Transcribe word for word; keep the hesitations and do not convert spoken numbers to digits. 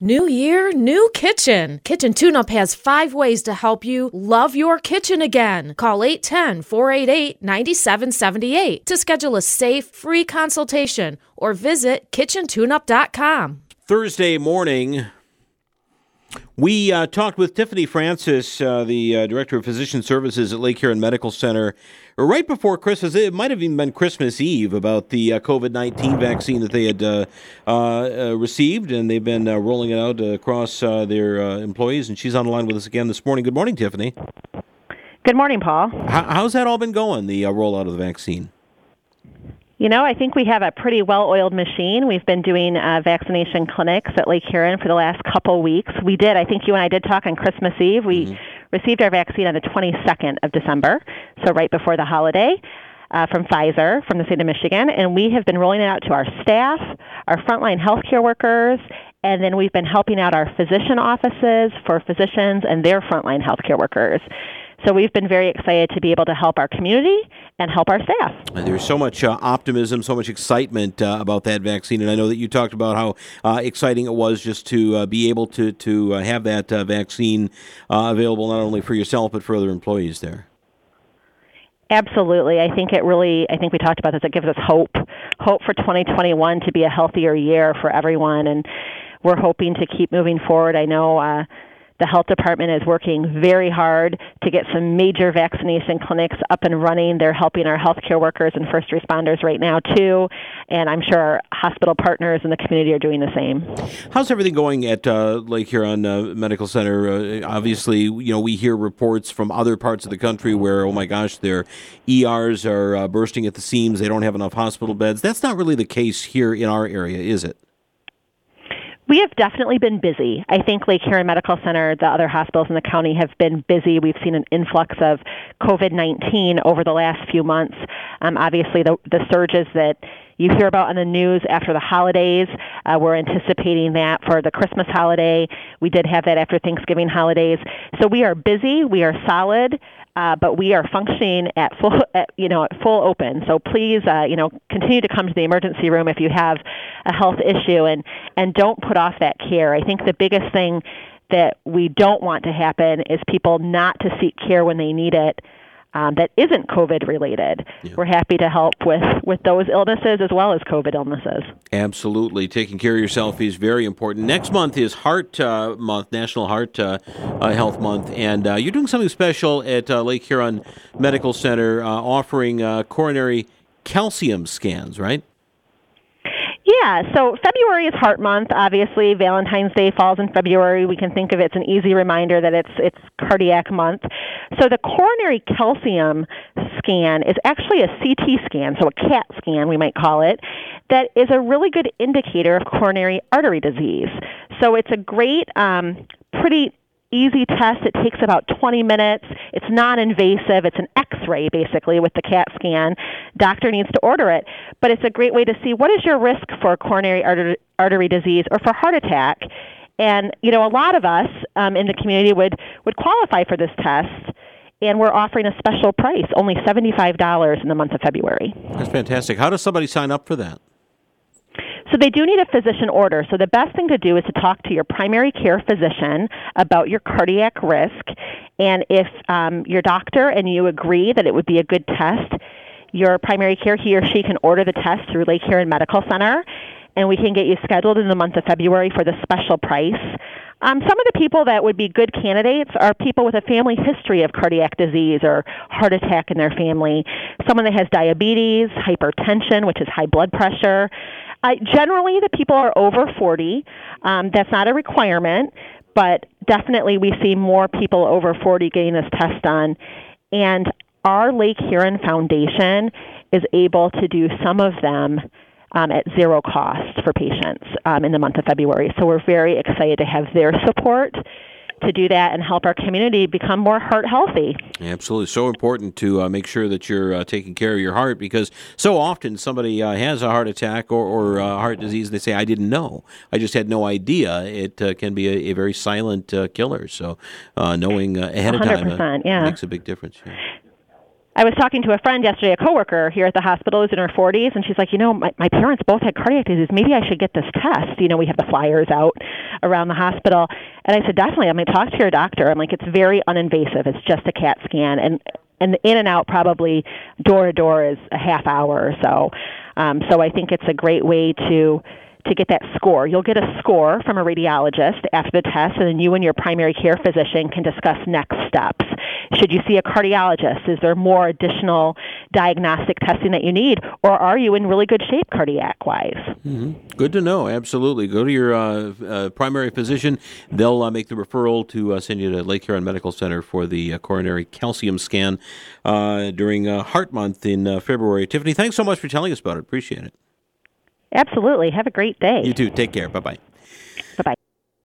New year, new kitchen. Kitchen Tune-Up has five ways to help you love your kitchen again. Call eight one zero, four eight eight, nine seven seven eight to schedule a safe, free consultation or visit kitchen tune up dot com. Thursday morning, we uh, talked with Tiffany Francis, uh, the uh, Director of Physician Services at Lake Huron Medical Center, right before Christmas. It might have even been Christmas Eve, about the uh, covid nineteen vaccine that they had uh, uh, uh, received, and they've been uh, rolling it out uh, across uh, their uh, employees. And she's on the line with us again this morning. Good morning, Tiffany. Good morning, Paul. How, how's that all been going, the uh, rollout of the vaccine? You know, I think we have a pretty well-oiled machine. We've been doing uh, vaccination clinics at Lake Huron for the last couple weeks. We did, I think you and I did talk on Christmas Eve. We mm-hmm. received our vaccine on the twenty-second of December, so right before the holiday, uh, from Pfizer, from the state of Michigan. And we have been rolling it out to our staff, our frontline healthcare workers, and then we've been helping out our physician offices for physicians and their frontline healthcare workers. So we've been very excited to be able to help our community and help our staff. And there's so much uh, optimism, so much excitement uh, about that vaccine. And I know that you talked about how uh, exciting it was just to uh, be able to, to uh, have that uh, vaccine uh, available not only for yourself but for other employees there. Absolutely. I think it really, I think we talked about this, it gives us hope, hope for twenty twenty-one to be a healthier year for everyone. And we're hoping to keep moving forward. I know uh, the health department is working very hard to get some major vaccination clinics up and running. They're helping our healthcare workers and first responders right now, too. And I'm sure our hospital partners in the community are doing the same. How's everything going at uh, Lake Huron uh, Medical Center? Uh, obviously, you know, we hear reports from other parts of the country where, oh my gosh, their E Rs are uh, bursting at the seams. They don't have enough hospital beds. That's not really the case here in our area, is it? We have definitely been busy. I think Lake Huron Medical Center, the other hospitals in the county have been busy. We've seen an influx of covid nineteen over the last few months. Um, obviously, the, the surges that you hear about on the news after the holidays, uh, we're anticipating that for the Christmas holiday. We did have that after Thanksgiving holidays. So we are busy. We are solid. Uh, but we are functioning at full, at, you know, at full open. So please, uh, you know, continue to come to the emergency room if you have a health issue, and and don't put off that care. I think the biggest thing that we don't want to happen is people not to seek care when they need it. Um, that isn't COVID related. Yeah. We're happy to help with, with those illnesses as well as COVID illnesses. Absolutely. Taking care of yourself is very important. Next month is Heart uh, Month, National Heart uh, uh, Health Month, and uh, you're doing something special at uh, Lake Huron Medical Center, uh, offering uh, coronary calcium scans, right? Yeah, so February is Heart Month. Obviously, Valentine's Day falls in February. We can think of it as an easy reminder that it's it's cardiac month. So the coronary calcium scan is actually a C T scan, so a CAT scan, we might call it, that is a really good indicator of coronary artery disease. So it's a great, um, pretty easy test. It takes about twenty minutes. It's non-invasive. It's an X-ray, basically, with the CAT scan. Doctor needs to order it. But it's a great way to see what is your risk for coronary artery, artery disease or for heart attack. And, you know, a lot of us um, in the community would, would qualify for this test. And we're offering a special price, only seventy-five dollars in the month of February. That's fantastic. How does somebody sign up for that? So they do need a physician order. So the best thing to do is to talk to your primary care physician about your cardiac risk. And if um, your doctor and you agree that it would be a good test, your primary care, he or she can order the test through Lake Huron Medical Center, and we can get you scheduled in the month of February for the special price. Um, some of the people that would be good candidates are people with a family history of cardiac disease or heart attack in their family, someone that has diabetes, hypertension, which is high blood pressure. Uh, generally, the people are over forty. Um, that's not a requirement, but definitely we see more people over forty getting this test done. And our Lake Huron Foundation is able to do some of them Um, at zero cost for patients um, in the month of February. So we're very excited to have their support to do that and help our community become more heart healthy. Absolutely. So important to uh, make sure that you're uh, taking care of your heart, because so often somebody uh, has a heart attack or, or uh, heart disease and they say, I didn't know. I just had no idea. It uh, can be a, a very silent uh, killer. So uh, knowing uh, ahead of time uh, yeah. makes a big difference. Yeah. I was talking to a friend yesterday, a coworker here at the hospital, who's in her forties, and she's like, you know, my, my parents both had cardiac disease. Maybe I should get this test. You know, we have the flyers out around the hospital. And I said, definitely. I'm going to talk to your doctor. I'm like, it's very uninvasive. It's just a CAT scan. And and in and out probably door to door is a half hour or so. Um, so I think it's a great way to to get that score. You'll get a score from a radiologist after the test, and then you and your primary care physician can discuss next steps. Should you see a cardiologist? Is there more additional diagnostic testing that you need, or are you in really good shape cardiac-wise? Mm-hmm. Good to know. Absolutely. Go to your uh, uh, primary physician. They'll uh, make the referral to uh, send you to Lake Huron Medical Center for the uh, coronary calcium scan uh, during uh, Heart Month in uh, February. Tiffany, thanks so much for telling us about it. Appreciate it. Absolutely. Have a great day. You too. Take care. Bye-bye.